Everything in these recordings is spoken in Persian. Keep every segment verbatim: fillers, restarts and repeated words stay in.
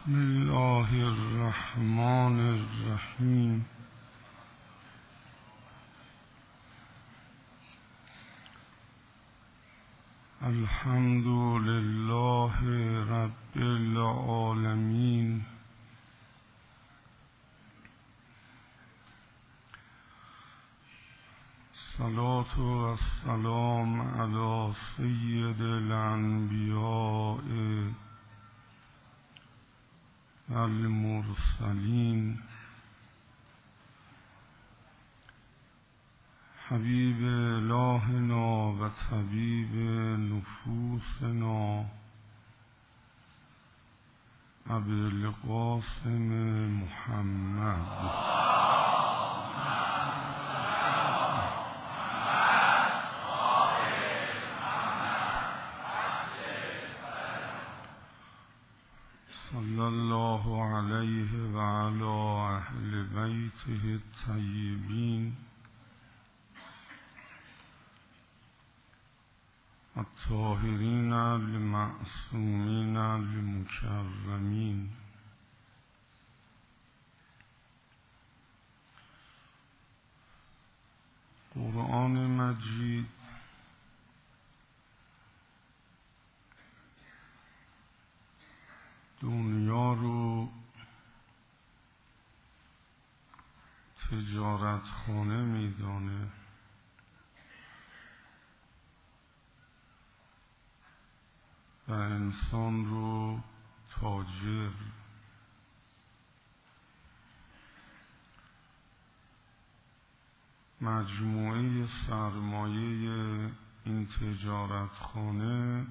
بسم الله الرحمن الرحیم. الحمد لله رب العالمین. الصلاة والسلام علی سید الانبیاء المرسلین حبیب الهنا و طبیب نفوسنا ابوالقاسم محمد صلی الله علیه و علی اهل بیته الطیبین الطاهرین المعصومین المکرمین. قرآن مجید دنیا رو تجارت خانه میدانه و انسان رو تاجر. مجموعه سرمایه این تجارت خانه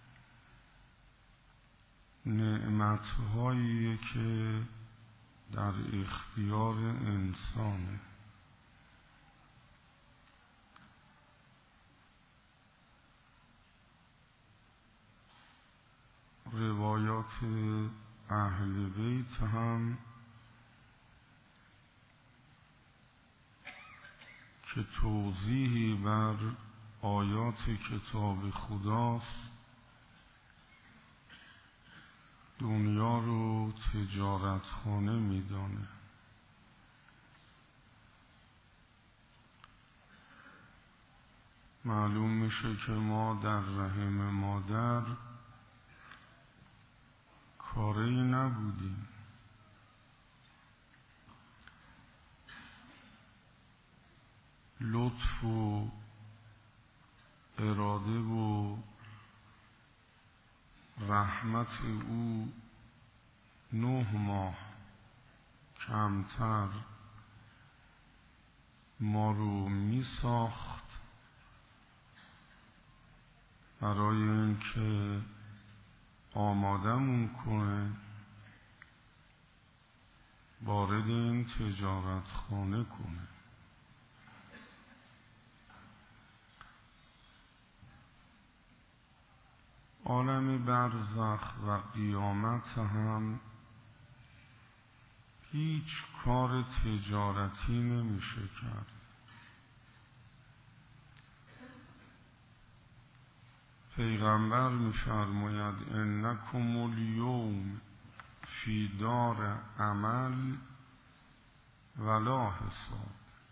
نعمت‌هایی که در اختیار انسانه. روایات اهل بیت هم که توضیحی بر آیات کتاب خداست دنیا رو تجارت خانه میدانه. معلوم میشه که ما در رحم مادر کاری نبودیم. لطف و اراده و رحمت او نه ماه کمتر ما رو می ساخت برای اینکه آمادمون کنه وارد این تجارت خانه کنه. عالم برزخ و قیامت هم هیچ کار تجارتی نمیشه کرد. پیغمبر می‌فرماید انکم الیوم فی دار عمل ولا حساب.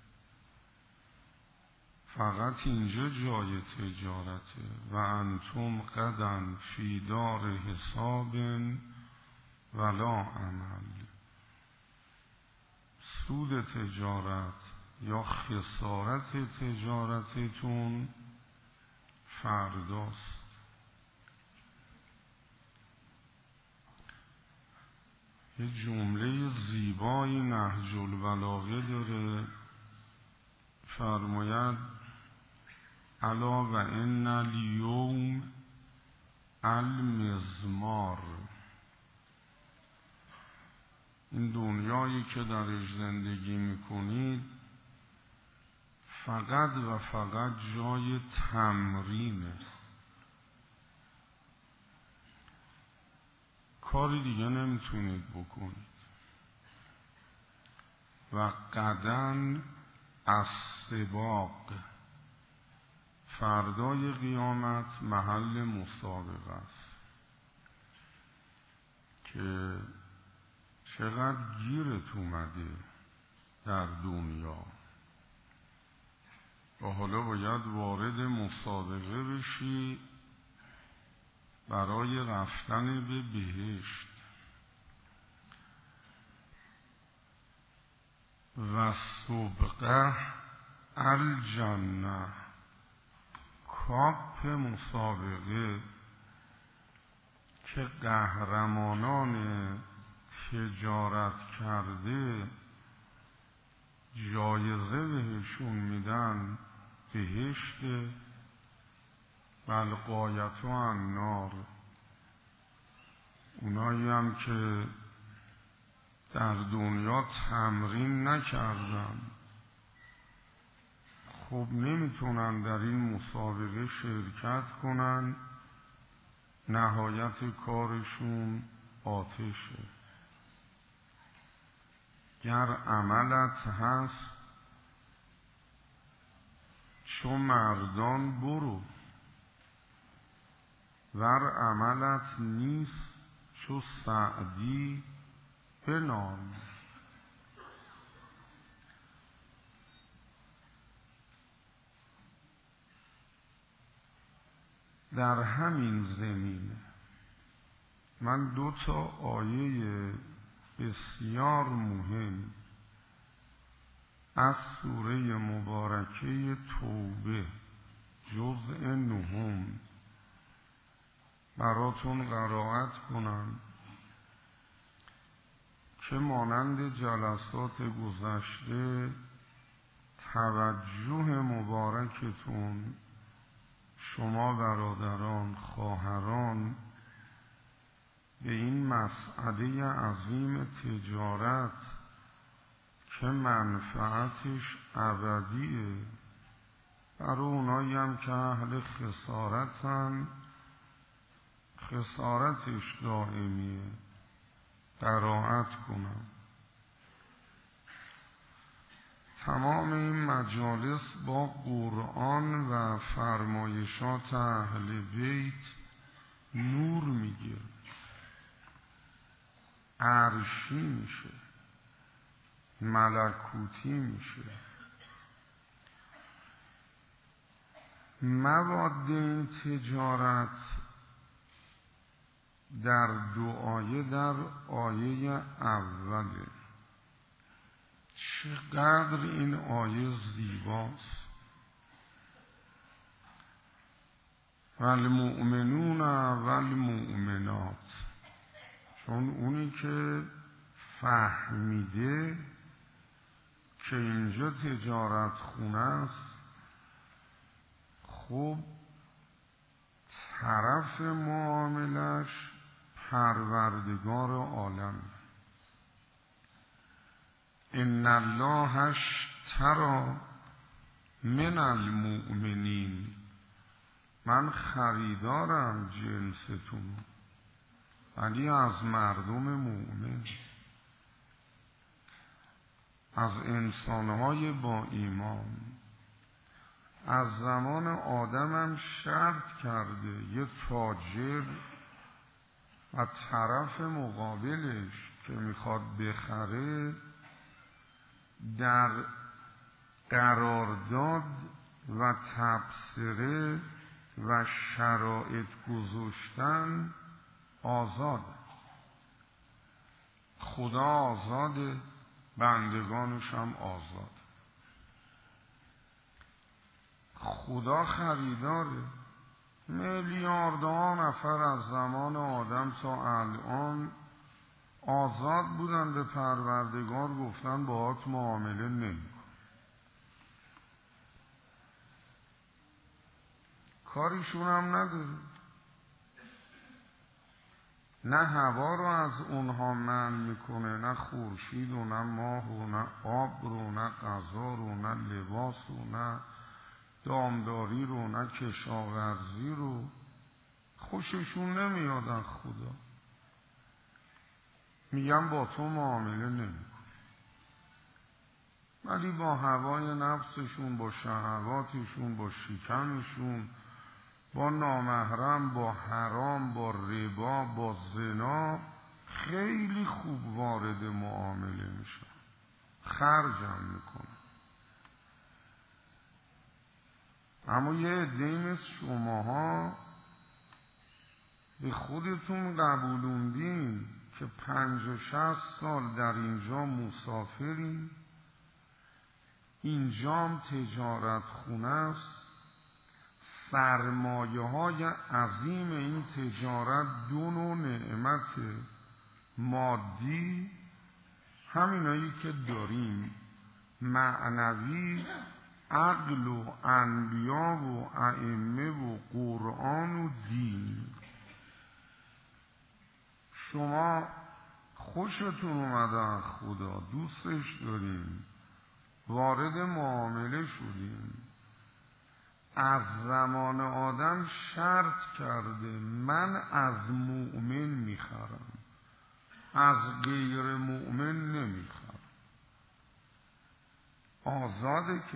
فقط اینجا جای تجارته و انتم غدا فی دار حساب ولا عمل. سود تجارت یا خسارت تجارتتون فرداست. یه جمله زیبایی نهج البلاغه داره، فرماید الا و ان الیوم المزمار. این دنیایی که درش زندگی میکنید فقط و فقط جای تمرینه. کاری دیگه نمیتونید بکنید. و غدا السباق، فردای قیامت محل مسابقه است که چقدر گیرت اومده در دنیا و حالا باید وارد مسابقه بشی برای رفتن به بهشت و سبقه الجنه. کاپ مسابقه که قهرمانان تجارت کرده جایزه بهشون میدن بهشت، بل غایت النار. اونایی هم که در دنیا تمرین نکردن خب نمیتونن در این مسابقه شرکت کنن، نهایت کارشون آتشه. گر عملت هست چو مردان برو، ور عملت نیست چو سعدی بنال. در همین زمینه من دو تا آیه بسیار مهم از سوره مبارکه توبه جزء نهم براتون قرائت کنم که مانند جلسات گذشته توجه مبارکتون شما برادران خواهران به این مسئله عظیم تجارت که منفعتش ابدیه، برای اونایی هم که اهل خسارتن خسارتش دائمیه قرائت کنم. تمام این مجالس با قرآن و فرمایشات اهل بیت نور میگه، عرشی میشه، ملکوتی میشه. مواد این تجارت در دو آیه، در آیه اوله چقدر این آیه زیباست. والمؤمنون والمؤمنات، چون اونی که فهمیده که اینجا تجارت خونه است خب طرف معاملش پروردگار عالم. ان الله اشتری من المؤمنین، من خریدارم جنستون، ولی از مردم مؤمن، از انسانهای با ایمان. از زمان آدمم شرط کرده یه تاجر و طرف مقابلش که میخواد بخره در قرارداد و تبصره و شرایط گذاشتن آزاد. خدا آزاد، بندگانش هم آزاد. خدا خریداره. میلیاردها نفر از زمان آدم تا الان آزاد بودن، به پروردگار گفتن باهات معامله نمی‌کنم. کاریشون هم نداره، نه هوا رو از اونها منع میکنه، نه خورشید و نه ماه و نه آب رو، نه غذا رو، نه لباس رو، نه دامداری رو، نه کشاورزی رو. خوششون نمیاد از خدا، میگن با تو معامله نمیکنم. ولی با هوای نفسشون، با شهواتشون، با شکمشون، با نامحرم، با حرام، با ربا، با زنا خیلی خوب وارد خرجم میکنه. اما یه عده‌ای مثل شماها به خودتون قبولوندین که پنج و شصت سال در اینجا مسافرین، اینجام تجارت خونه است، سرمایه های عظیم این تجارت دو نوع نعمت مادی، همینایی که داریم، معنوی، عقل و انبیا و ائمه و قرآن و دین. شما خوشتون اومده از خدا، دوستش دارین، وارد معامله شدین، از زمان آدم شرط کرده من از مؤمن میخرم، از غیر مؤمن نمیخرم. آزاده که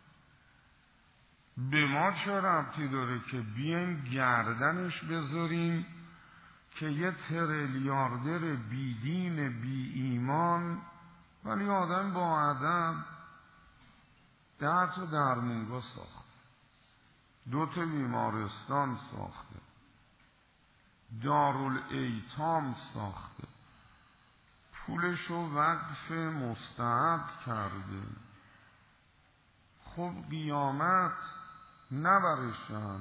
به ما چه ربطی داره که بیایم گردنش بذاریم که یه تریلیاردر بیدین بی ایمان ولی آدم با ادب ده تا درمونگاه ساخته، دو تا بیمارستان ساخته، دارالایتام ساخته، پولشو وقف مستحب کرده. خب قیامت نبرشن.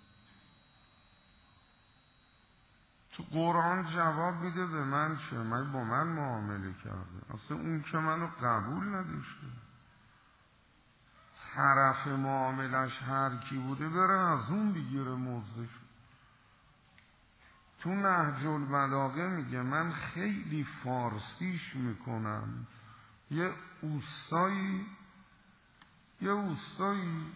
تو قرآن جواب میده به من چه؟ من با من معامله کرده، اصلا اون که منو قبول نداشته. طرف معاملش هر کی بوده بره از اون بگیره موضوعش. تو نهج البلاغه میگه من خیلی فارسیش میکنم. یه اوستایی یه اوستایی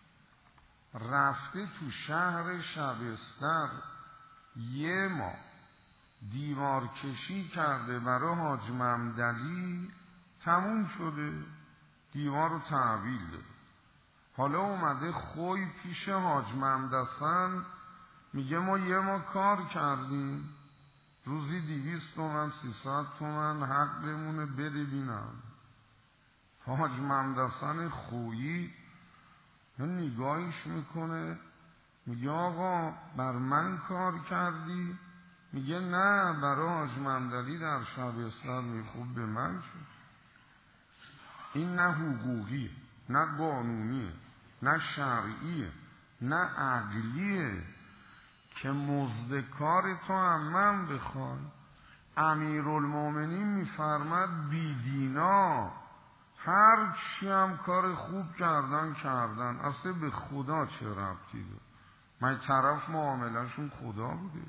رفته تو شهر شبستر یه ما دیوار کشی کرده برای حاج ممدلی، تموم شده، دیوار رو تحویل داده. حالا اومده خوی پیش حاج ممدسن میگه ما یه ما کار کردیم، روزی دیویست تومن سیصد تومن حقمونه بده بینم. حاج ممدسن خویی نگاهش میکنه میگه آقا بر من کار کردی؟ میگه نه، برای حاج ممدلی در شبستر. میخوب به من شد. این نه حقوقیه، نه قانونیه، نه شرعیه، نه عقلیه که مزد کار تو هم من بخوای. امیرالمومنین میفرمد بیدینا هر چی هم کار خوب کردن کردن، اصلا به خدا چه ربطی داره؟ من طرف معاملهشون خدا بوده.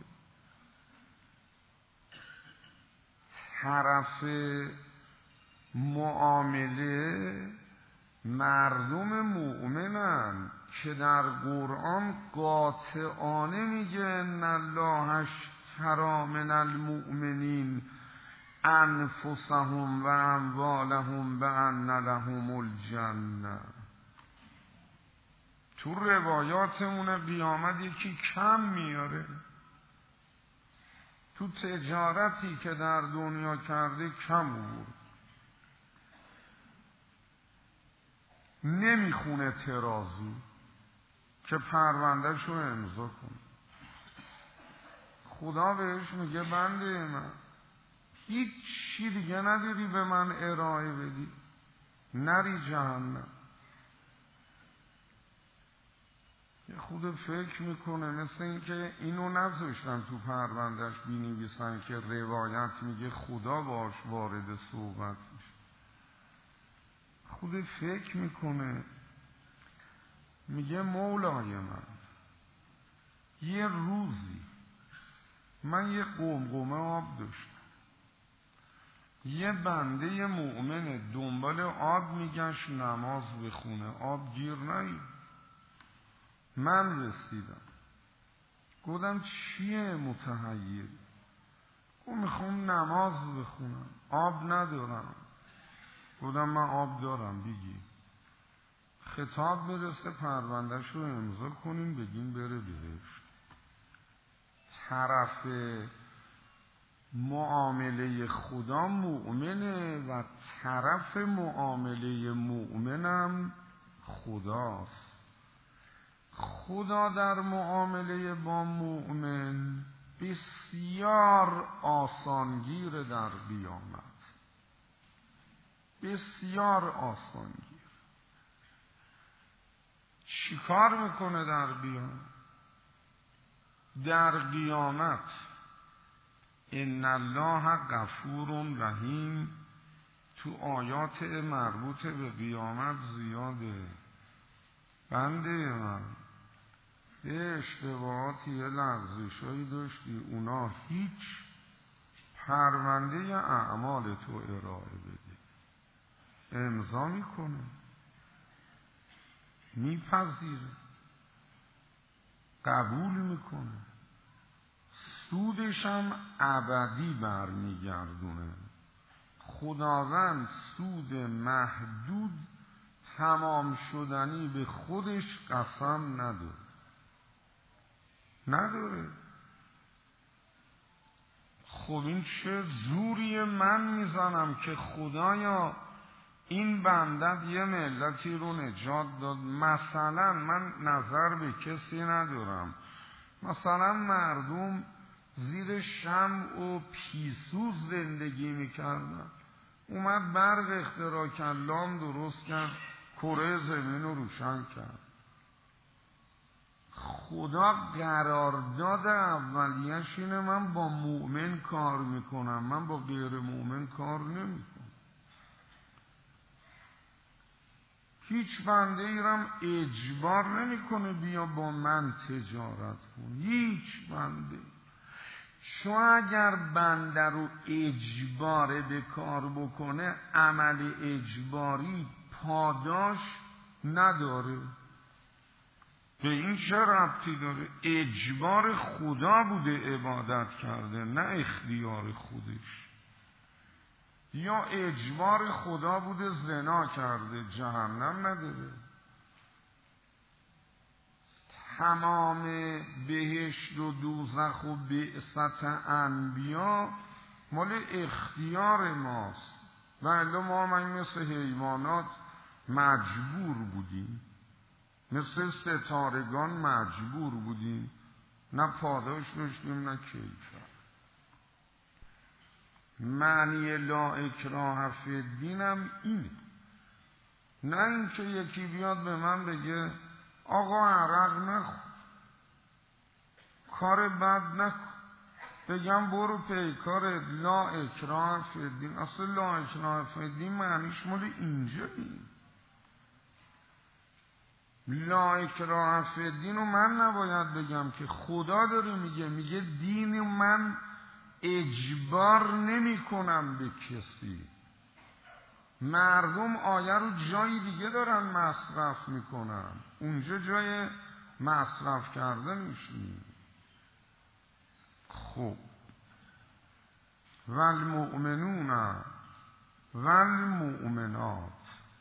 طرف معامله مردم مؤمنن که در قرآن قاطعانه میگه ان الله اشتری من المؤمنین انفسهم و اموالهم بان لهم الجنه. تو روایاتمون قیامت یکی کم میاره، تو تجارتی که در دنیا کرده کم بود، نمیخونه ترازو که پروندهش رو امضا کنه. خدا بهش میگه بنده من هیچ چی دیگه نداری به من ارائه بدی، نری جهنم. یه خود فکر میکنه، مثل این که اینو نذاشتن تو پروندهش بینویسن که روایت میگه خدا باش وارد صحبت میشه. خود فکر میکنه، میگه مولای من یه روزی من یه قمقمه آب داشتم، یه بنده مؤمن دنبال آب میگشت نماز بخونه، آب گیر نیومد. من رسیدم گفتم چیه متحیر؟ گفت میخوام نماز بخونم، آب ندارم. گفتم من آب دارم بگی. خطاب برسه پروندهش رو امضا کنین بگین بره بهشت. طرف معامله خدا مؤمنه و طرف معامله مؤمنم خداست. خدا در معامله با مؤمن بسیار آسانگیر در قیامت، بسیار آسانگیر. چی کار میکنه در قیامت؟ در قیامت ان الله غفور رحیم تو آیات مربوط به قیامت زیاده. بنده من یه اشتباهاتی یه لغزشایی داشتی، اونا هیچ، پرونده اعمال تو ارائه بده، امضا میکنه، میپذیره، قبول میکنه، سودش هم ابدی برمیگردونه. خداوند سود محدود تمام شدنی به خودش قسم نداره، نداره. خب این چه زوری من میزنم که خدایا این بندت یه ملتی رو نجات داد. مثلا من نظر به کسی ندارم، مثلا مردم زیر شمع و پیسوز زندگی میکردن، اومد برق اختراع کرد، لام درست کرد، کره زمین رو روشن کرد. خدا قرارداد اولیش اینه من با مؤمن کار میکنم، من با غیر مؤمن کار نمیکنم. هیچ بنده ایرم اجبار نمیکنه بیا با من تجارت کن، هیچ بنده. چون اگر بنده رو اجباره به کار بکنه، عمل اجباری پاداش نداره. به این چه ربطی داره؟ اجبار خدا بوده عبادت کرده، نه اختیار خودش. یا اجبار خدا بوده زنا کرده، جهنم نداره. تمام بهشت و دوزخ و بعثت انبیا مال اختیار ماست، و الا ما من مثل حیوانات مجبور بودیم، مثل ستارگان مجبور بودیم، نه پاداش داشتیم نه کیفر. معنی لا اکراه فی الدین هم اینه، نه اینکه یکی بیاد به من بگه آقا عرق نخور، کار بد نکن، بگم برو پیکارت. لا اکراه فی الدین، اصلا لا اکراه فی الدین معنیش مال اینجا نیست. لا اکراه فی الدین رو من نباید بگم که خدا داره میگه، میگه دین من اجبار نمی کنم به کسی. مردم آیه رو جای دیگه دارن مصرف میکنن، اونجا جای مصرف کردنش نیست. خب والمؤمنون والمؤمنات،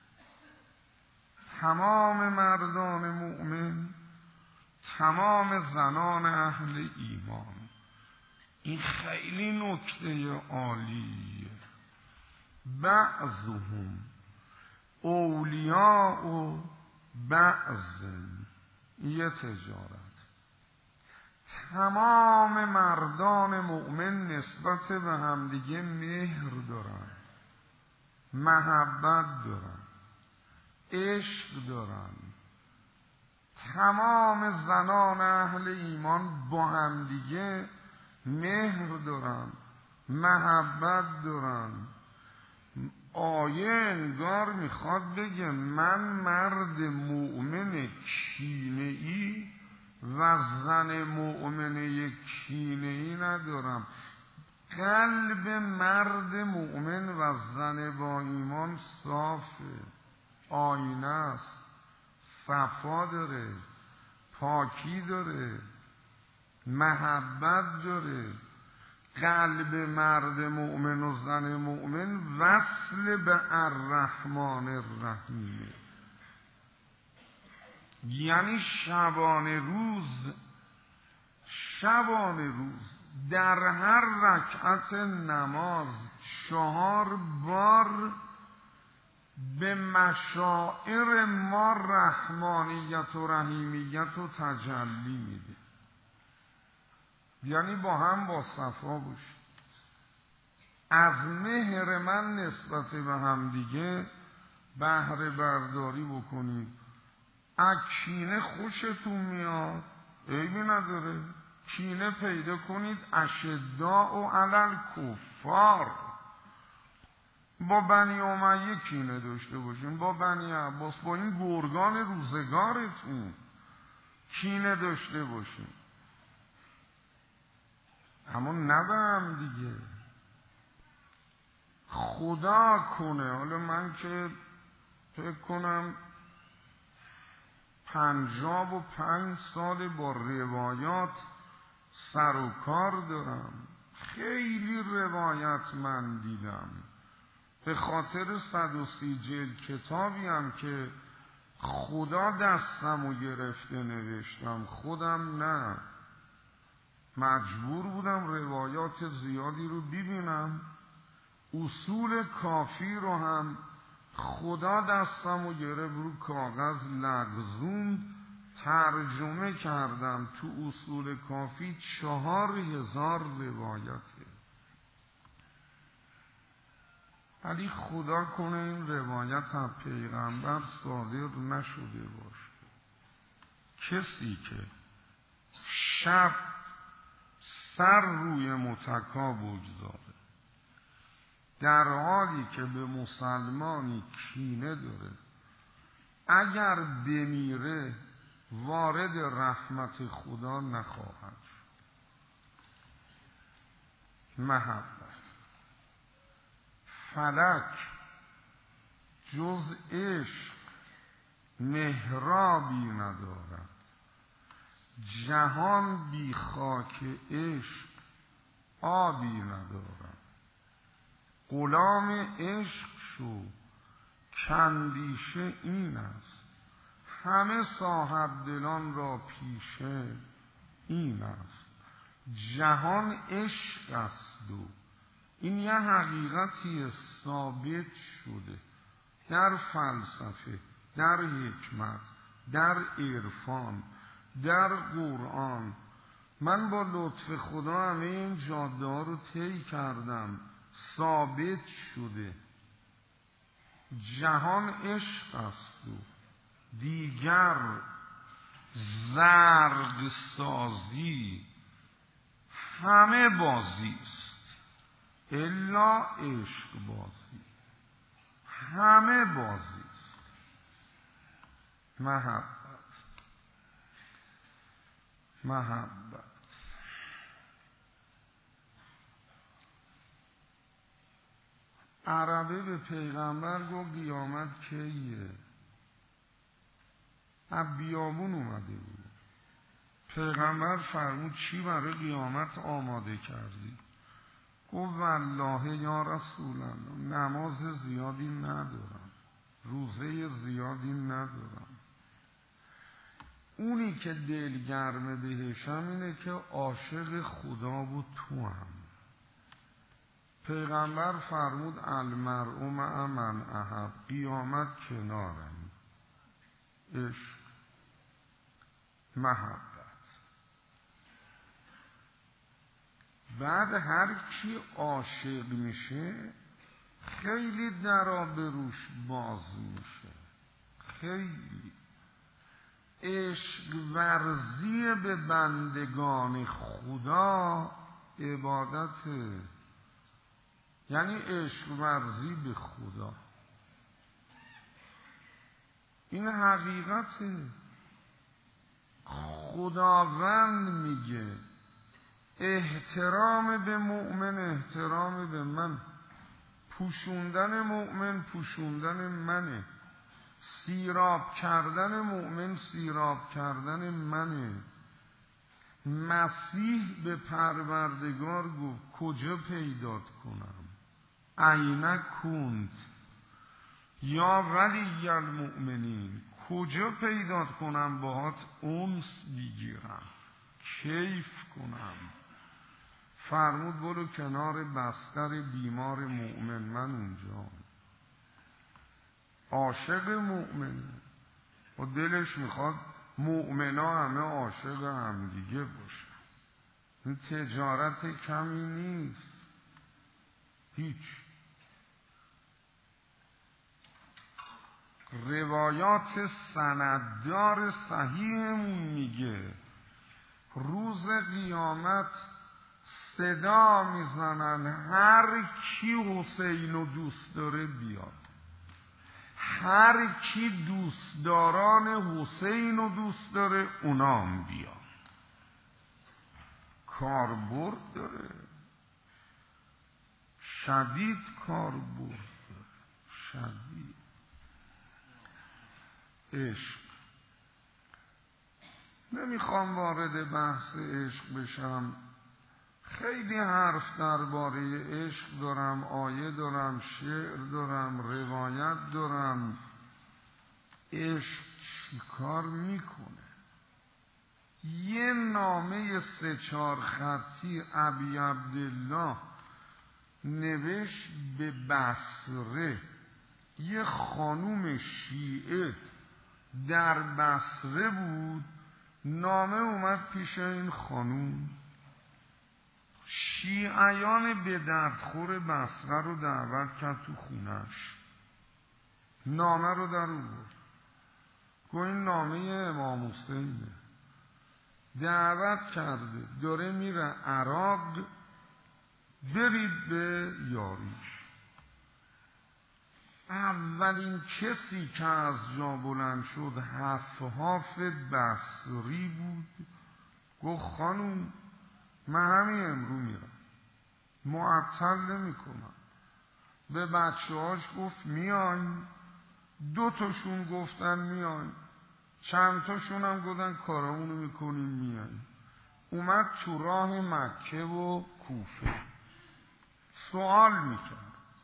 تمام مردان مؤمن، تمام زنان اهل ایمان. این خیلی نکته عالیه. بعضهم اولیاء و بعض، یه تجارت. تمام مردان مؤمن نسبت به همدیگه مهر دارن، محبت دارن، عشق دارن. تمام زنان اهل ایمان با همدیگه مهر دارن، محبت دارن. آیه انگار میخواد بگه من مرد مؤمن کینه‌ای و زن مؤمنه کینه‌ای ندارم. قلب مرد مؤمن و زن با ایمان صافه، آینه است، صفا داره، پاکی داره، محبت داره. قلب مرد مؤمن و زن مؤمن وصل به الرحمن الرحیم، یعنی شبانه روز، شبانه روز در هر رکعت نماز چهار بار به مشاعر ما رحمانیت و رحیمیت و تجلی میده. یعنی با هم با صفا باشید، از مهر من نسبت به هم دیگه بهره برداری بکنید. اکینه خوشتون میاد، عیبی نداره، کینه پیدا کنید. اشداء و علل کفار، با بنی امیه کینه داشته باشین، با بنی عباس، با این گرگان روزگارتون کینه داشته باشین، اما نبم دیگه. خدا کنه حالا من که فکر کنم پنجاب و پنج سال با روایات سر و کار دارم، خیلی روایت من دیدم، به خاطر صد و سی جلد کتابی هم که خدا دستمو گرفته نوشتم، خودم نه، مجبور بودم روایات زیادی رو ببینم. اصول کافی رو هم خدا دستمو گرفت رو کاغذ لغزوند، ترجمه کردم. تو اصول کافی چهار هزار روایته، ولی خدا کنه این روایت از پیغمبر صادر نشده باشه. کسی که شب سر روی متکا بگذاره در حالی که به مسلمانی کینه داره، اگر بمیره وارد رحمت خدا نخواهد شد. محبت فلک جز عشق محرابی ندارد، جهان بی خاک عشق آبی ندارد. غلام عشق شو کاندیشه این است، همه صاحب دلان را پیشه این است. جهان عشق است و این یه حقیقتی ثابت شده در فلسفه، در حکمت، در عرفان، در قرآن. من با لطف خدا همه این جاده ها رو طی کردم، ثابت شده جهان عشق است و دیگر زرق سازی همه بازی است الا عشق بازی، همه بازی است. محبت محبت عربه به پیغمبر گفت قیامت کیه؟ از بیابون اومده بود. پیغمبر فرمود چی برای قیامت آماده کردی؟ گفت والله یا رسول الله نماز زیادی ندارم، روزه زیادی ندارم، اونی که دلگرم بهشم اینه که عاشق خدا بود تو هم. پیغمبر فرمود المرء مع من احب، قیامت کنارم. عشق محبت. بعد هر کی عاشق میشه خیلی درا به روش باز میشه. خیلی عشق ورزی به بندگان خدا عبادته، یعنی عشق ورزی به خدا. این حقیقته. خداوند میگه احترام به مؤمن احترام به من، پوشوندن مؤمن پوشوندن منه، سیراب کردن مؤمن سیراب کردن منه. مسیح به پروردگار گفت کجا پیدات کنم؟ اینک کنت یا ولی المؤمنین، کجا پیدات کنم باهات انس بگیرم، کیف کنم؟ فرمود برو کنار بستر بیمار مؤمن، من اونجا. عاشق مؤمن و دلش میخواد مؤمنا همه عاشق همدیگه باشه. این تجارت کمی نیست، هیچ. روایات سنددار صحیحمون میگه روز قیامت صدا میزنن هر کی حسین رو دوست داره بیاد، هر کی دوستداران حسین رو دوست داره اونام بیاد. کاربرد داره، شدید کاربرد داره، شدید. عشق، نمیخوام وارد بحث عشق بشم، خیلی حرف درباره عشق دارم، آیه دارم، شعر دارم، روایت دارم. عشق چیکار میکنه؟ یه نامه سه چهار خطی ابی عبدالله نوشت به بصره. یه خانوم شیعه در بصره بود، نامه اومد پیش این خانوم. شیعیان به دردخور بصره رو دعوت کرد تو خونش، نامه رو در آورد، گفت این نامه امام حسینه، دعوت کرده داره میره عراق، برید به یاریش. اولین کسی که از جا بلند شد حفاف بصری بود، گفت خانوم من همین امرو میرم، معطل نمی کنم. به بچه هاش گفت میاین، دو تاشون گفتن میاین، چند تاشون هم گفتن کارامونو میکنیم میاین. اومد تو راه مکه و کوفه سوال میکرد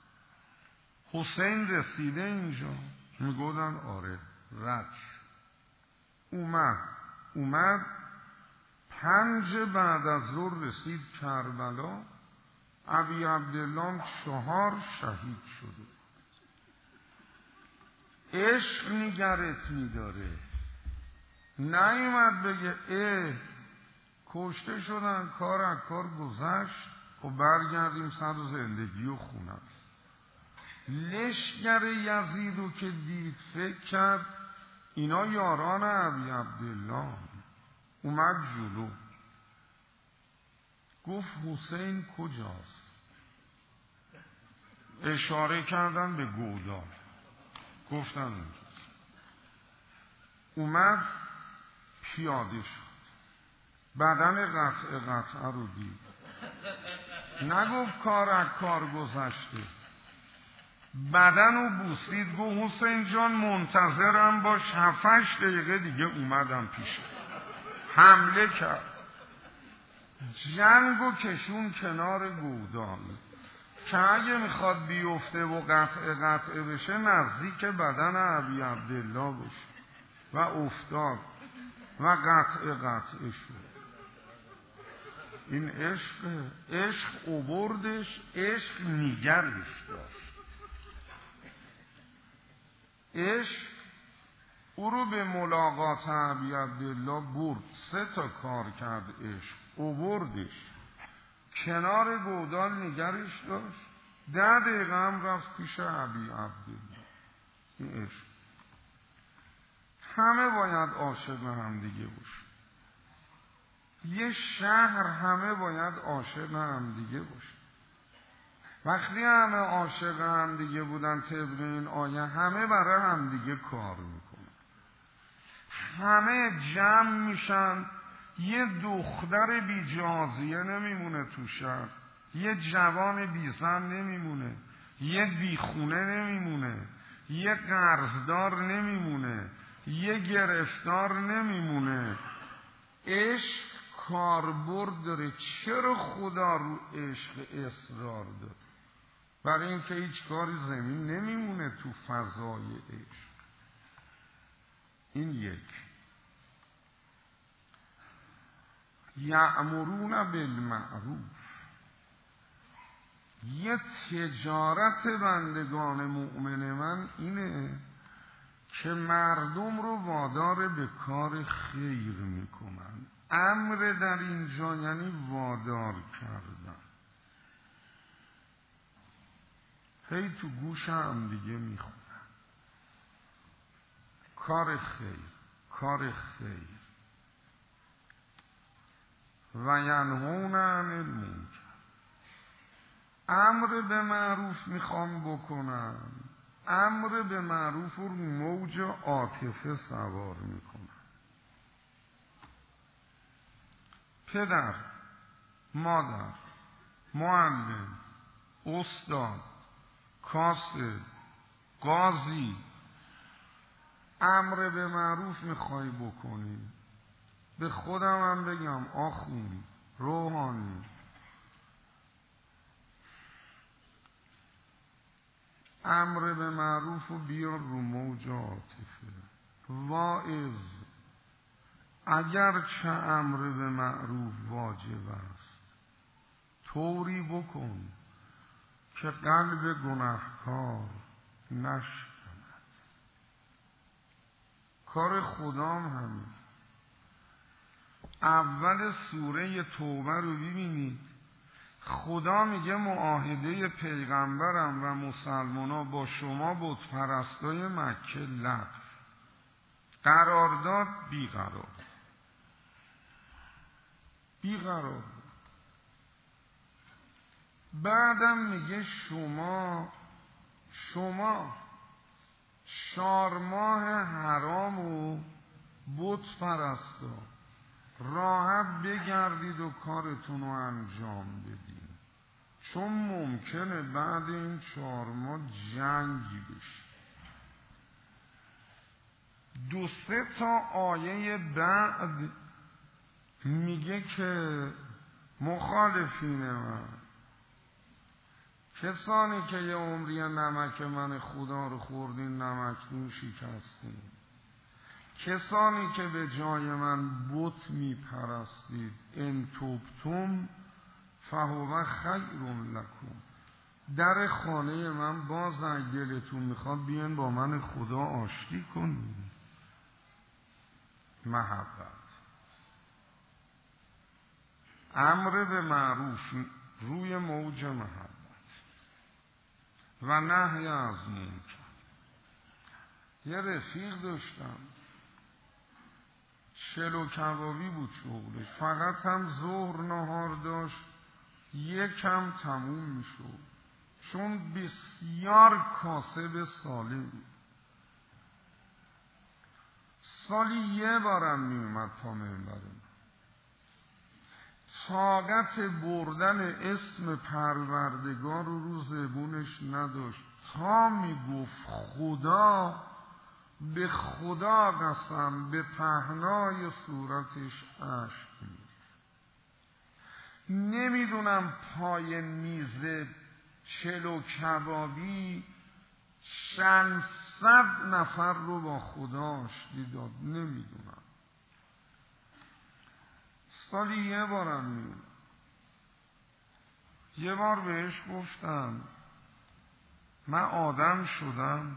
حسین رسیده اینجا؟ میگفتن آره. رد اومد اومد پنج بعد از ظهر رسید کربلا. ابی عبدالله چهار شهید شده. عشق نگرت میداره، نیومد بگه اه کشته شدن، کار از کار گذشت و برگردیم سر زندگی و خونم. لشگر یزید رو که دید فکر کرد اینا یاران ابی عبدالله. اومد جلو گفت حسین کجاست؟ اشاره کردن به گودال، گفتن اونجاست. اومد پیاده شد، بدن قطع قطع رو دید، نگفت کار از کار گذشته، بدن رو بوسید، گفت حسین جان منتظرم باش، هفتش دقیقه دیگه اومدم پیش. حمله کرد، جنگ و کشون کنار گودال که اگه میخواد بیفته و قطع قطع بشه نزدیک بدن ابی عبدالله بشه و افتاد و قطع قطع شد. این عشق، عشق عبردش، عشق نیگرش داشت. عشق او رو به ملاقات ابی عبدالله برد. سه تا کار کرد عشق، عبردش، کنار گودال نگرش داشت، ده دقیقه هم رفت پیش ابی عبدالله. این عشق. همه باید عاشق هم دیگه باشه، یه شهر همه باید عاشق هم دیگه باشه. وقتی همه عاشق هم دیگه بودن طبق این آیه، همه برای هم دیگه کار میکنن، همه جمع میشن. یه دختر بی جازیه نمیمونه تو شهر، یه جوان بی زن نمیمونه، یه بی خونه نمیمونه، یه قرضدار نمیمونه، یه گرفتار نمیمونه. عشق کاربرد داره. چرا خدا رو عشق اصرار داره؟ برای اینکه هیچ کاری زمین نمیمونه تو فضای عشق. این یک. یأمرون بالمعروف، یه تجارت بندگان مؤمن من اینه که مردم رو وادار به کار خیر میکنن. امر در اینجا یعنی وادار کردن. هی تو گوش هم دیگه میخونن کار خیر، کار خیر. و ینهون عن المنکر، امر به معروف میخوام بکنن، امر به معروف رو موج عاطفه سوار میکنن. پدر، مادر، معلم، استاد، کاسب، قاضی، امر به معروف میخوای بکنی. به خودم هم بگم آخوند، روحانی، امر به معروف رو بیار رو موج عاطفه. واعظ، اگر چه امر به معروف واجب است طوری بکن که قلب گناهکار نشکند. کار خدام همین. اول سوره توبه رو ببینید، خدا میگه معاهده پیغمبرم و مسلمانا با شما بت پرستای مکه لغو، قرارداد بیقرار بیقرار. بعدم میگه شما شما چهار ماه حرام و بت پرستا راحت بگردید و کارتون رو انجام بدید، چون ممکنه بعد این چهار ماه جنگی بشه. دو سه تا آیه بعد میگه که مخالفین من، کسانی که یه عمری نمک من خدا رو خوردین، نمک نوشی کستین، کسانی که به جای من بت می پرستید، ان توبتم فهو خیر لکم، در خانه من باز اگه دلتون میخواد بیان با من خدا آشتی کنید. محبت، امر به معروف روی موج محبت و نهی از منکر. یه رفیق داشتم، چلو کبابی بود شغلش، فقط هم ظهر نهار داشت، یکم تموم میشد چون بسیار کاسب سالم. سالی یه بارم میومد تا منبرم، طاقت بردن اسم پروردگار رو رو زبونش نداشت، تا میگفت خدا، به خدا قسم به پهنای صورتش اشک می‌ریخت. نمیدونم پای میز چلو کبابی چند صد نفر رو با خدا آشتی داد، نمیدونم. سالی یه بارم میون. یه بار بهش گفتم من آدم شدم،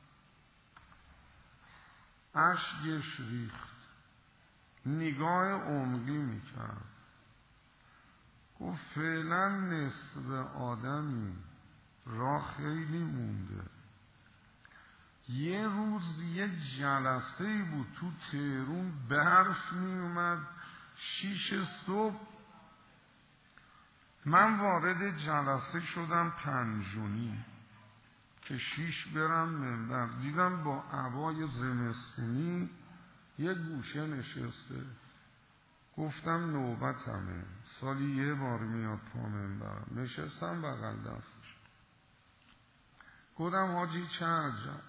اشکش ریخت، نگاه عمقی میکرد، گفت فعلا نصف آدمی، راه خیلی مونده. یه روز یه جلسه بود تو تهرون، برف میومد، شیش صبح من وارد جلسه شدم پنجونی که شیش برم منبر، دیدم با عبای زمستونی یه گوشه نشسته. گفتم نوبتمه، سالی یه بار میاد پا منبرم. نشستم بغل دستش، گفتم حاجی چه عجب.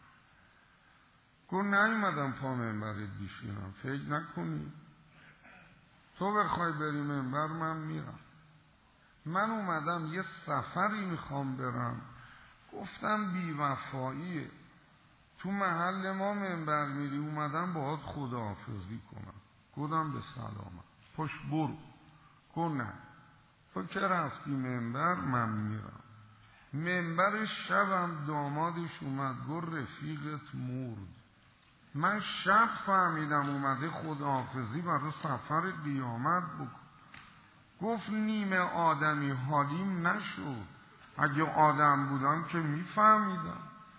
گفت نیومدم پا منبرت بیشینم، فکر نکنی تو بخوای بری منبر من میرم. من اومدم یه سفری میخوام برم. گفتم بی وفاییه، تو محل ما منبر میری، اومدم باهات خداحافظی کنم. گفتم به سلامت، پشت برو. گفت نه تو که رفتی منبر من میرم. منبر شبم دامادش اومد گفت رفیقت مرد. من شب فهمیدم اومده خداحافظی برای سفر قیامت بکن. گفت نیمه آدمی حالیم نشد، اگه آدم بودم که میفهمیدم،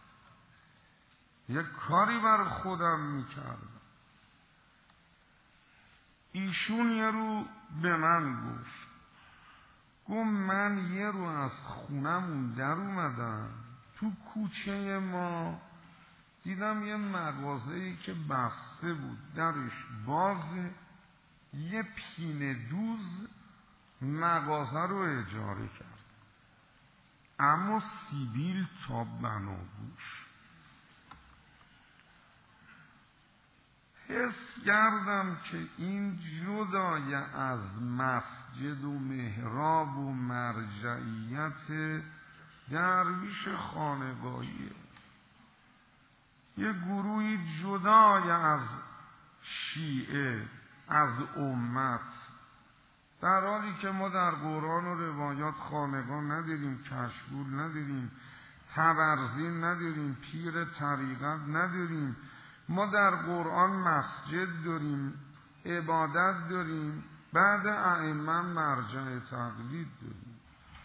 یک کاری بر خودم میکردم. ایشون یه رو به من گفت گفت من یه رو از خونمون در اومدم، تو کوچه ما دیدم یه مغازه‌ای که بسته بود درش بازه، یه پینه دوز مغازه رو اجاره کرد، اما سیبیل تا بناگوش. حس کردم که این جدای از مسجد و محراب و مرجعیت درویش خانقاهیه. یه گروهی جدای از شیعه، از امت، در حالی که ما در قرآن و روایات خانقاه نداریم، کشکول نداریم، تبرزین نداریم، پیر طریقت نداریم. ما در قرآن مسجد داریم، عبادت داریم، بعد ائمه مرجع تقلید داریم.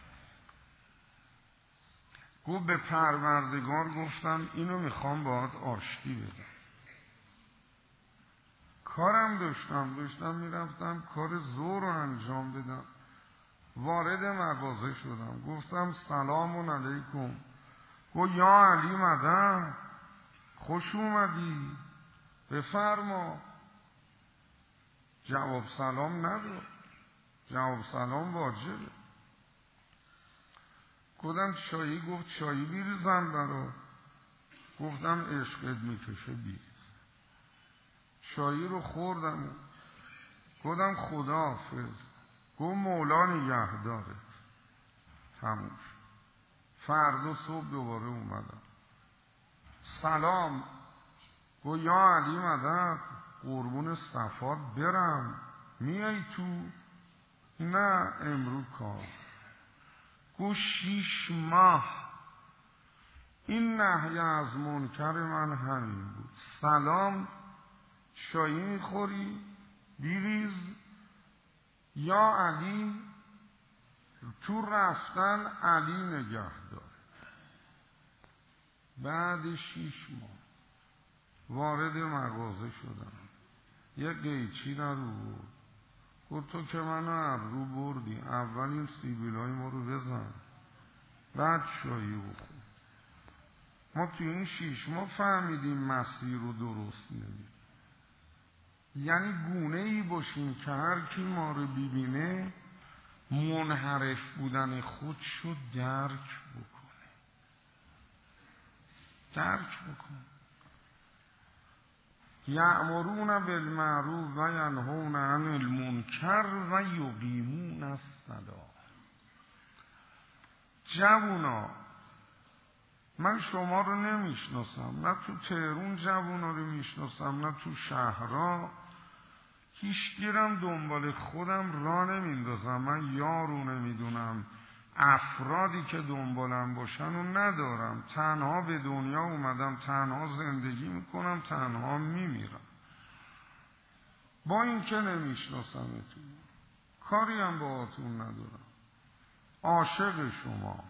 گفت به پروردگار گفتم اینو میخوام باهات آشتی بدم. کارم داشتم داشتم میرفتم کار زور رو انجام بدم. وارد مغازه شدم، گفتم سلام علیکم. گفت یا علی مدد، خوش اومدی، بفرما. جواب سلام نداد، جواب سلام واجبه. گفتم چایی؟ گفت چایی بیریزم برا. گفتم عشقت میکشه بیریز. چایی رو خوردم. گفتم خدا حافظ. گفت مولا نگهدارت. تموش. فردا صبح دوباره اومدم. سلام. گفت یا علی مدد، قربون صفات برم، میای تو؟ نه امرو کار. گفت شیش ماه این نهی از منکر من همین بود. سلام، چایی میخوری؟ بیریز. یا علی، تو رفتن علی نگه دارد. بعد شیش ماه وارد مغازه شدم، یه قیچی در رو بود. گفت تو که منو از رو بردی، اول این سیبیلای ما رو بزن، بعد چایی بخور. ما تو این شیش ماه فهمیدیم مسیر رو درست نمید. یعنی گونه ای باشیم که هر کی ما رو ببینه منحرف بودن خودشو درک بکنه. درک بکنه. یأمرون بالمعروف و ینهون عن المنکر و یقیمون الصلاة. جوونا، من شما رو نمیشناسم، نه تو تهرون جوونا رو میشناسم، نه تو شهرها. هیچگیرم دنبال خودم را نمیندازم. من یارو نمیدونم، افرادی که دنبالم باشن رو ندارم. تنها به دنیا اومدم، تنها زندگی میکنم، تنها میمیرم. با این که نمیشناسمتون، کاری هم با آتون ندارم. عاشق شما،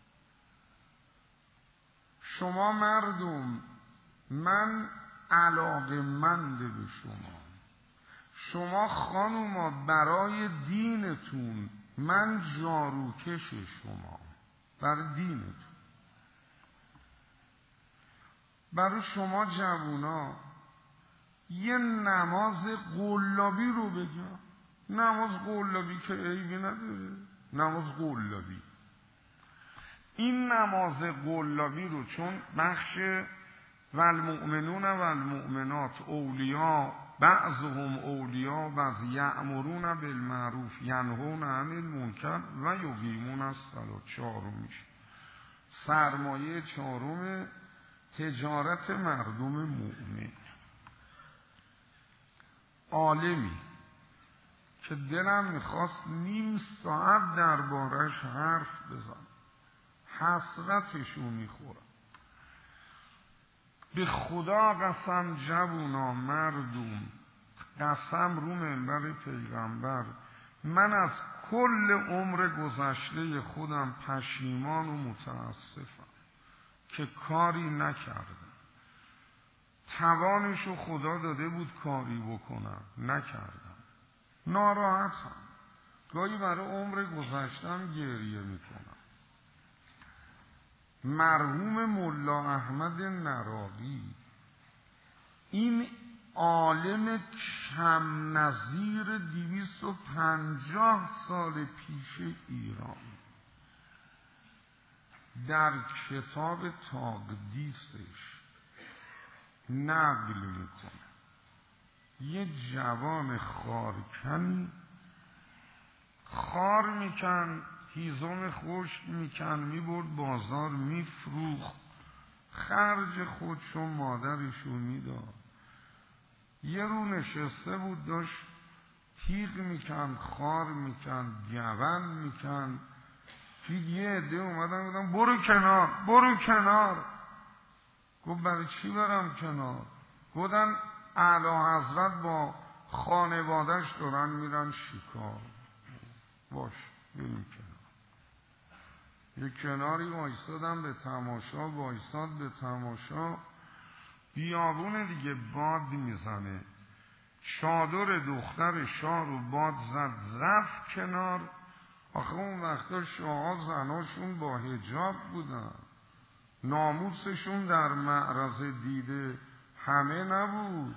شما مردم، من علاقه‌مند به شما. شما خانوما برای دینتون، من جاروکش شما برای دینتون. برای شما جوونا یه نماز قلابی رو بگم. نماز قلابی که عیبی نداره، نماز قلابی. این نماز قلابی رو چون بخش والمؤمنون والمؤمنات اولیاء بعضهم اولیاء بعض، یأمرون بالمعروف ینهون عن المنکر و یقیمون الصلاة، چهارم میشه. سرمایه چهارم تجارت مردم مؤمن. عالمی که دلم میخواست نیم ساعت دربارش حرف بزنم. حسرتشو میخورم. به خدا قسم جوونا مردم، قسم رو منبر پیغمبر، من از کل عمر گذشته خودم پشیمان و متاسفم که کاری نکردم. توانشو خدا داده بود کاری بکنم، نکردم. ناراحتم. گاهی برای عمر گذشتم گریه میکنم. مرحوم ملا احمد نراقی، این عالم کم نظیر دویست و پنجاه سال پیش ایران، در کتاب تقدیسش نقل میکنه یه جوان خارکنی خار میکن، هیزم خشک میکن، میبرد بازار میفروخت، خرج خودشو مادرشو میداد. یه رو نشسته بود داشت تیغ میکن، خار میکن، گون میکن. دید یه عده اومدن بودن برو کنار، برو کنار. گفت برای چی برم کنار؟ گفتن اعلی حضرت با خانوادهش دارن میرن شکار. باش بریم کنار. یه کناری وایستادم به تماشا، وایستاد به تماشا. بیابون دیگه باد میزنه، چادر دختر شاه رو باد زد رفت کنار. آخه اون وقتا شاها زناشون با حجاب بودن، ناموسشون در معرض دیده همه نبود.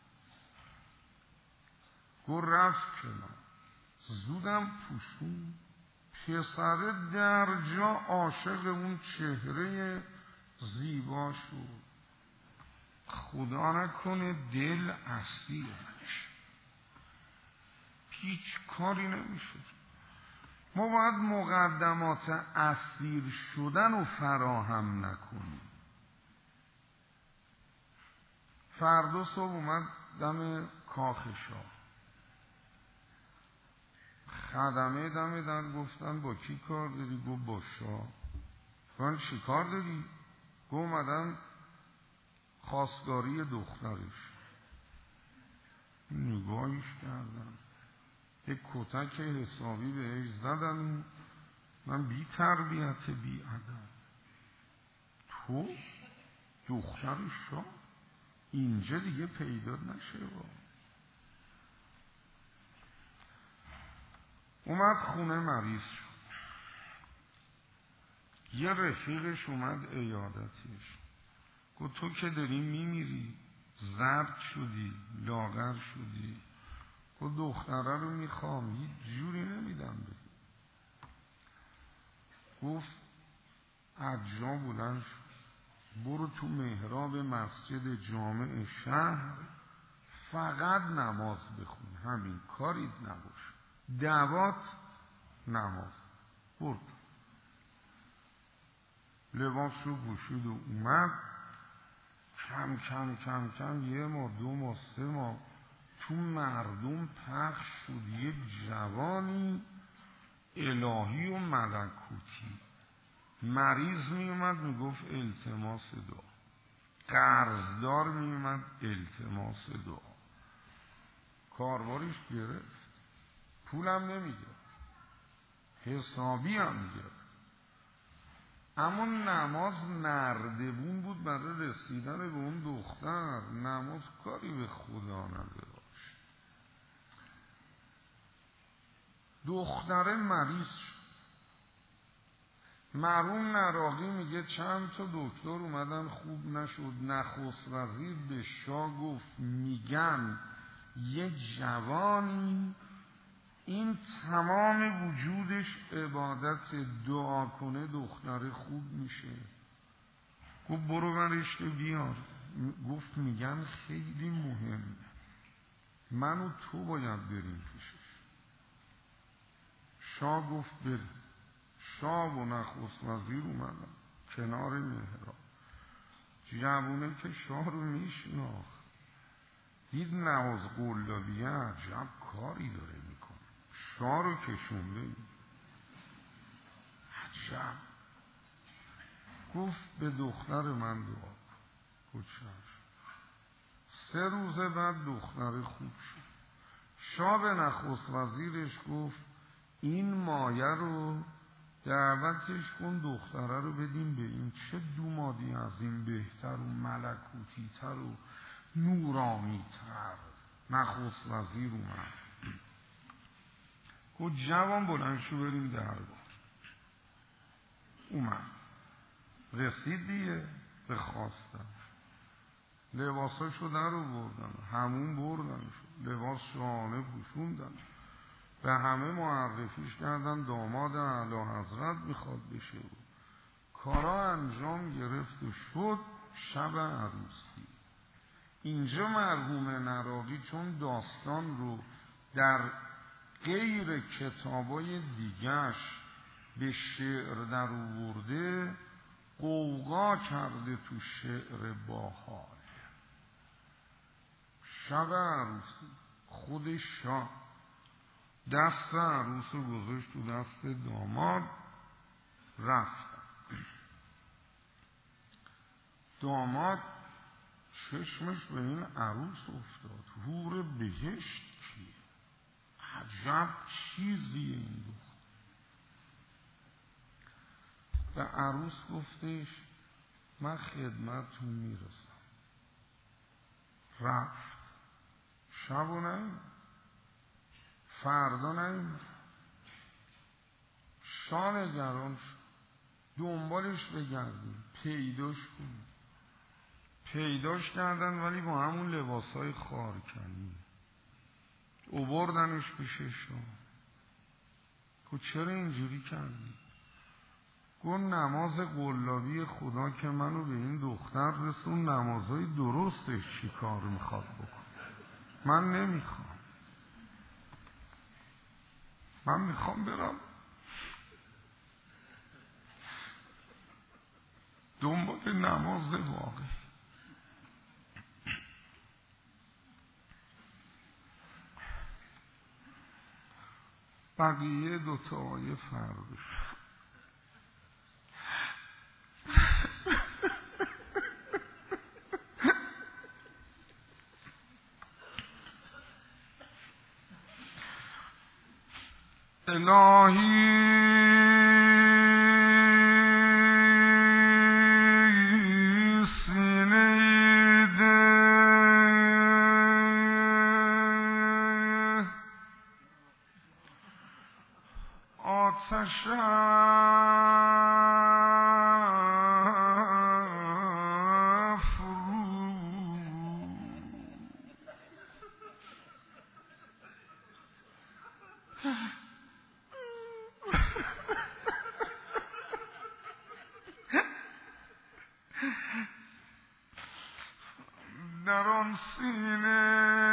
گو رفت کنار، زودم پوشون. پسر در جا عاشق اون چهره زیبا شد. خدا نکنه دل اسیرش، هیچ کاری نمیشد. ما باید مقدمات اسیر شدن رو فراهم نکنیم. فردا صبح اومد دم کاخ شاه، خدمه دم در گفتن با کی کار داری؟ گفت با شاه. گفتن چی کار داری؟ گفت اومدن خواستگاری دخترش. نگاهش کردن، یک کتک حسابی بهش زدن. من بی تربیت بی ادب، تو دختر شاه اینجا دیگه پیدا نشه. با اومد خونه مریض شد. یه رفیقش اومد عیادتش. گفت تو که داری میمیری، زرد شدی، لاغر شدی. گفت دختره رو میخوام، هیچ جوری نمیدم بگی. گفت عجا بلند شد، برو تو محراب مسجد جامع شهر فقط نماز بخون، همین کاریت نباشه، دوات نماز. برد لباس رو پوشید و اومد. کم کم کم کم یه ماه دو ماه سه ماه تو مردم پخش شد یه جوانی الهی و ملکوتی. مریض می اومد می گفت التماس دعا، قرضدار می اومد التماس دعا. کاروارش گرفت، پولم نمیگرفت، حسابی هم گرفت. اما نماز نردبون بود برای رسیدن به اون دختر. نماز کاری به خدا نداشت. دختر مریض شد. مرحوم نراقی میگه چند تا دکتر اومدن خوب نشد. نخست وزیر به شاه گفت میگن یه جوانی این تمام وجودش عبادت، دعا کنه دختر خوب میشه. گفت برو برش بیار. گفت میگن خیلی مهمه، من و تو باید بریم پیشش. شاه گفت بریم. شاه و نخست وزیر اومدن کنار محراب. جوونه که شاه رو میشناخت، دید نواز قلابیه عجب کاری داره میکنه. شاه رو کشونده. عجب. گفت به دختر من دعا کن. گفت سه روز بعد دختر خوب شد. شاه به نخست وزیرش گفت این مایه رو دعوتش کن دختره رو بدیم به این، چه دومادی از این بهتر و ملکوتی تر و نورانی تر. نخست وزیر اومد گفت جوان بلند شو بریم دربار. اومد رسید دیگه به خواستم، لباساشو در آوردن، همون بردن شد، لباس شاهانه پوشوندن، به همه معرفیش کردن داماد اعلی حضرت میخواد بشه. بود کارا انجام گرفت و شد شب عروسی. اینجا مرحوم نراقی چون داستان رو در غیر کتابای دیگش به شعر در آورده، قوقا کرده تو شعر باحال. شب عروسی خود شاه دست عروس رو گذاشت تو دست داماد، رفت. داماد چشمش به این عروس افتاد. حور بهشت کیه؟ عجب چیزیه این دختر. به عروس گفتش من خدمتتون میرسم. رفت. شب و نیم فردا نیم شاه نگران شد. دنبالش بگردیم پیداش کنیم. پیداش کردن ولی با همون لباسای خارکنی. آوردنش پیش شاه. گفت چرا اینجوری کردی؟ گفت نماز قلابی خدا که منو به این دختر رسون، نمازهای درستش چی کار میخواد بکن؟ من نمیخوام. من میخوام برم دنبال نماز واقعی. بقیه دوتا آیه فرقش الهی در آن سینه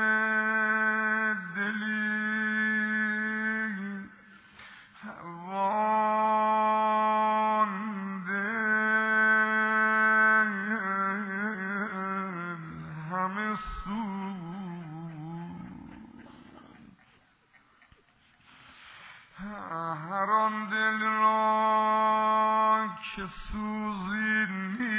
دلی وانده همه سو هر آن دل را که سوزی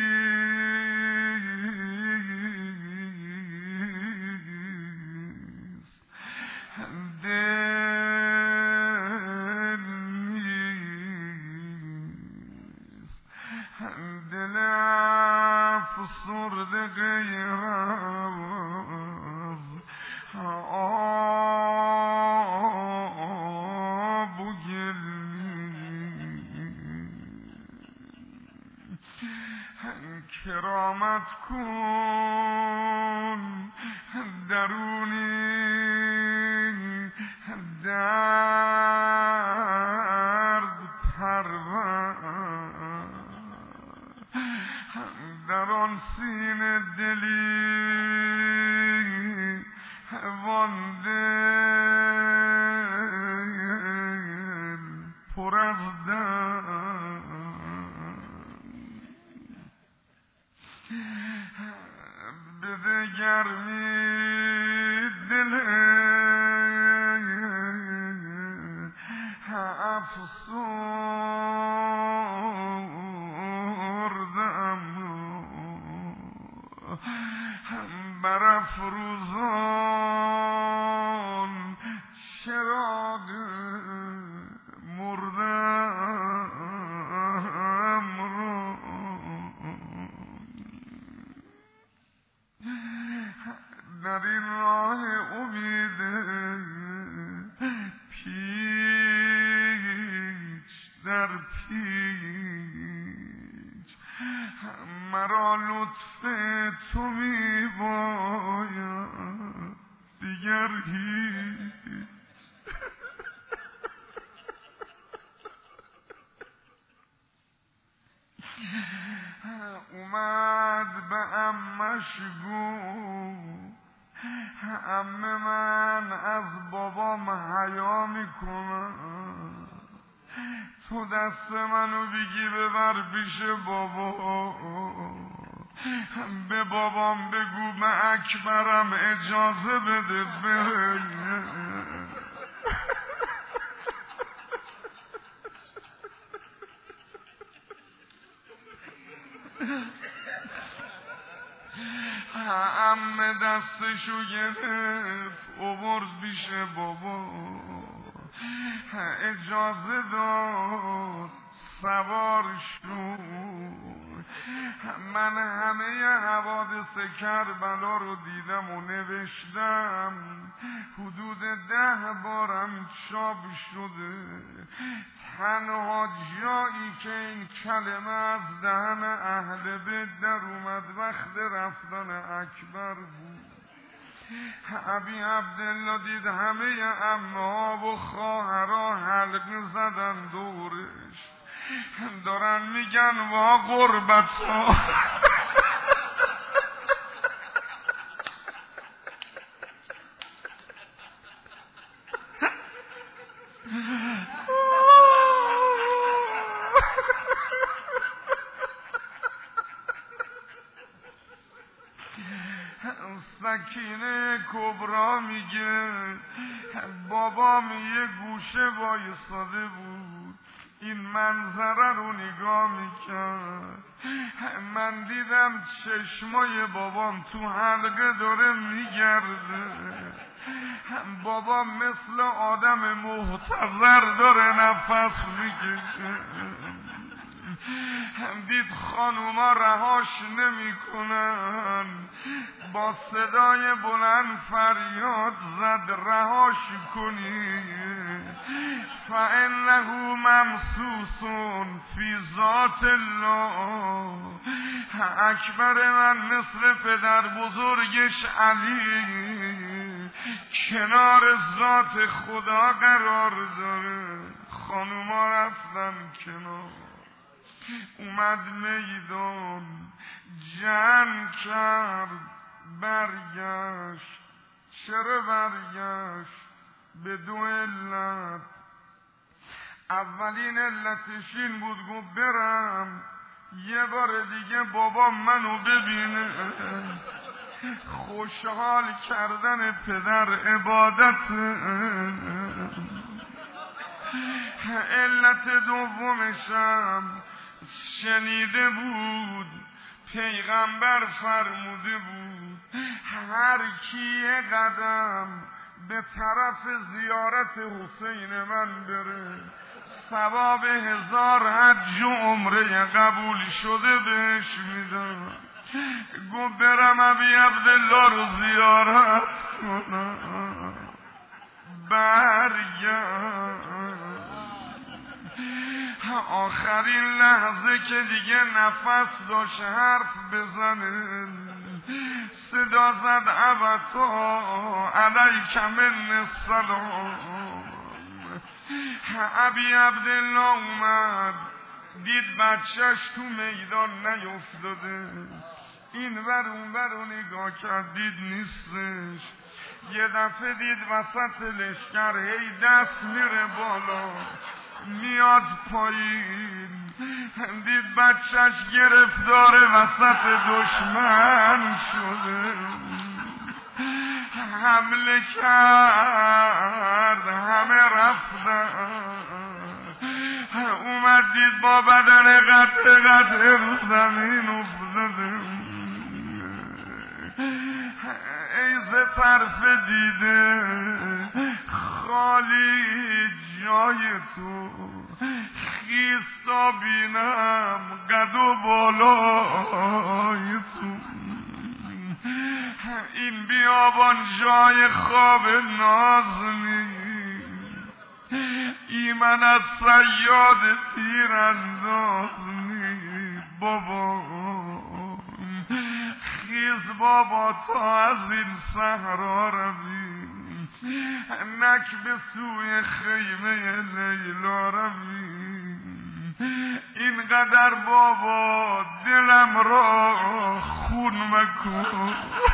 کرامت کن درونی درد پرور در آن سینه دلی وانده پر از بده گرمی دل برافروزان چراغ مردم رو در این راه امید پیچ در پیچ مرا لطف تو می باید دیگر هیچ. اومد به عمش گو عمه من از بابام حیا میکنم، تو دست منو بگی ببر پیش بابا، به بابام بگو به اکبرم اجازه بده بره. عمه دستشو گرفت اوورد پیش بابا، اجازه داد سوار شد. من همه حوادث کربلا رو دیدم و نوشتم، حدود ده بارم چاپ شده. تنها جایی که این کلمه از دهن اهل بیت در اومد وقت رفتن اکبر بود. ابی عبدالله دید همه عمه ها و خواهرها حلقه زدن دورش، دارن میگن وا غربت ها. سکینه کبرا میگه بابام یه گوشه وایساده بود، این منظره رو نگاه میکرد. من دیدم چشمای بابام تو حلقه داره میگرده، بابام مثل آدم محتضر داره نفس میکشه. دید خانوما رهاش نمی کنن، با صدای بلند فریاد زد رهاش کنی، فانه ممسوس فی ذات الله. اکبر من مثل پدر بزرگش علی کنار ذات خدا قرار داره. خانوما رفتن کنار، اومد میدان جمع کرد برگشت. چرا برگشت؟ به دو علت. اولین علتش این بود گفت برم یه بار دیگه بابا منو ببینه. خوشحال کردن پدر عبادت. علت دومشم شنیده بود پیغمبر فرموده بود هر کی یه قدم به طرف زیارت حسین من بره ثواب هزار حج و عمره قبول شده بهش میدم. گفت برم ابی عبدالله رو زیارت کنم. برگرد آخرین لحظه که دیگه نفس داشت حرف بزنه صدا زد ابتا علیک من السلام. ابی عبدالله اومد دید بچهش تو میدان نیفتاده، این ور اون ور رو نگاه کرد دید نیستش. یه دفعه دید وسط لشکر هی دست میره بالا میاد پایین، دید بچهش گرفتار وسط دشمن شده، حمله کرد همه رفتن. اومد دید با بدن قطع قطع رو زمین افتاده. ز طرف دیده خالی جای تو، خیز تا بینم قد و بالای تو. این بیابان جای خواب ناز نیست، ایمن از صیاد تیرانداز نیست. بابا خیز بابا تا از این صحرا رویم، نک به سوی خیمه لیلا رویم. اینقدر بابا دلم را خون مکن.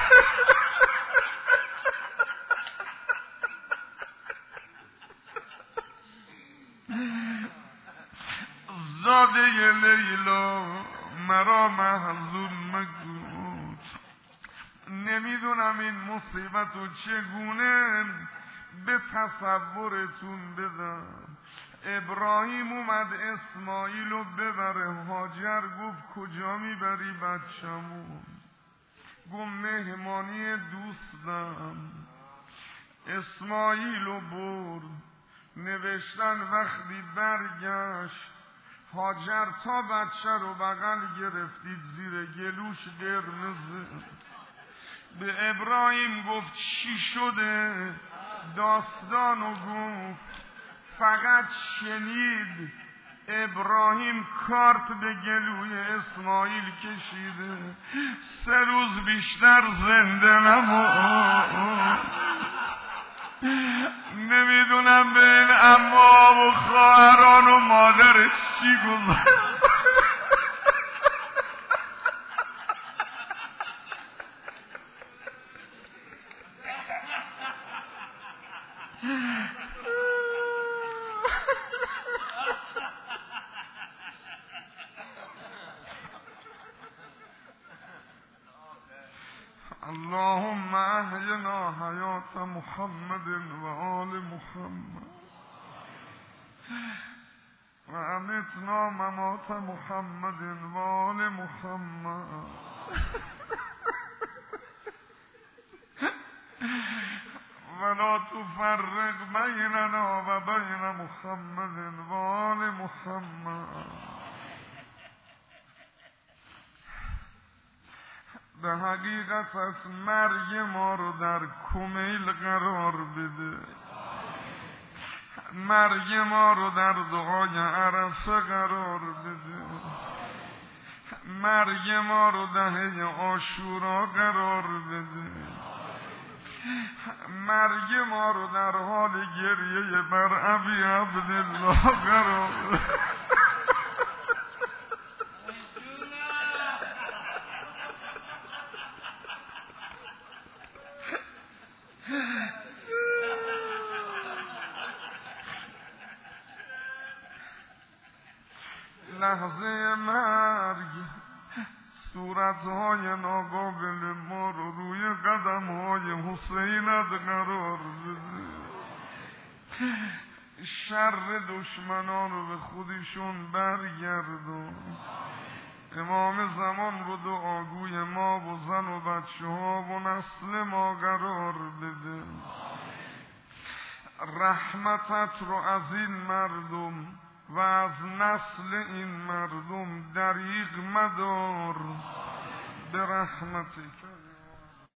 زاده لیلا مرا محزون مگو. نمیدونم این مصیبت رو چگونه به تصورتون بدم. ابراهیم اومد اسماعیل رو ببره، هاجر گفت کجا میبری بچه‌مون؟ گفت مهمانی دوستم. اسماعیل رو برد، نوشتن وقتی برگشت هاجر تا بچه رو بغل گرفتید زیر گلوش قرمزه. به ابراهیم گفت چی شده؟ داستانو گفت. فقط شنید ابراهیم کارت به گلوی اسماعیل کشیده، سه روز بیشتر زنده نمون. نمیدونم به این عمام و خواهران و مادرش چی گذاشت. اللهم احینا حیات محمد و آل محمد و امتنا ممات محمد و آل محمد ولا تفرق بیننا و بین محمد و آل محمد. به حقیقت از مرگ ما رو در کمیل قرار بده، مرگ ما رو در دعای عرفه قرار بده، مرگ ما رو دهه عاشورا قرار بده، مرگ ما رو در حال گریه بر ابی عبدالله قرار بده. لحظه مرگ صورتهای ناقابل ما رو روی قدمهای حسینت قرار بده، شر دشمنان رو به خودشون برگردون، امام زمان رو دعاگوی ما و زن و بچه ها و نسل ما قرار بده، رحمتت رو از این مردم و از نسل این مردم دریغ مدار به رحمتک.